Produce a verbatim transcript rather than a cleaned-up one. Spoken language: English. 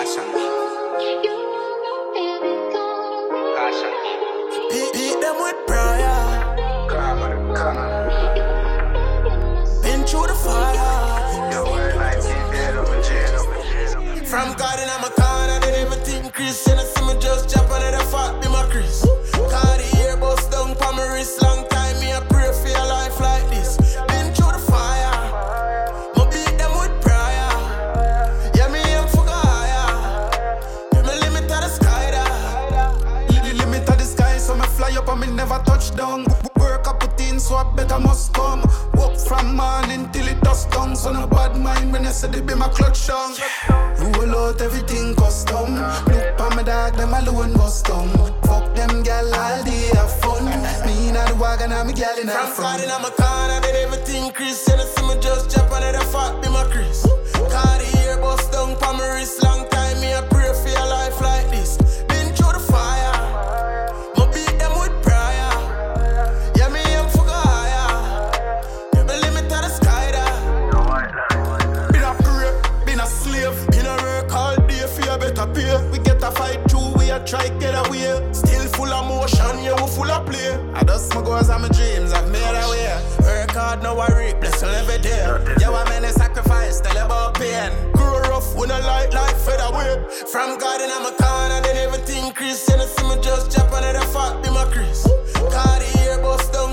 Caution. Caution. Beat, beat them with prayer. Come on, come on. Been through the fire. Your word like it, dead over jail, over jail. From God in my corner, they never think Christian. I see me just jump on the fat be my Chris. Cause the ear bust down for my wrist. Long time me a pray for your life like this. Been through the fire. Ma beat them with prayer. Yeah, me aim for higher. Yeah, me limit to the sky da. The limit of the sky, so me fly up and me never touch down. Work up put in, so I better must come. Walk from morning till it dust down. So no bad mind when I say they be my clutch down. Roll out everything custom. Look on my dog, them alone bust down. Fuck them gal all day have fun. Me in the wagon and me gal in the From God front. in my corner, they never think Christian. I see me just jump on the fat be my Chris. Cause the ear bust down for my wrist. Long time me a pray for your life like this. Been through the fire. Ma beat them with prayer. Yeah, me aim for higher. Yeah, me limit to the sky da. Been a prey, been a slave. Been a work all day for your better pay. We get a fight through, we a try get away. Still full of motion, yeah, we full of play. I dust my goals and my dreams, I've made a way. Work hard, no worry, bless you every day. Yeah, I many sacrifice, tell about pain. Grow rough, when I light life fade away. From God in my corner, they never think Christian. I see me just jump on the fat be my Chris. Cause the ear bust down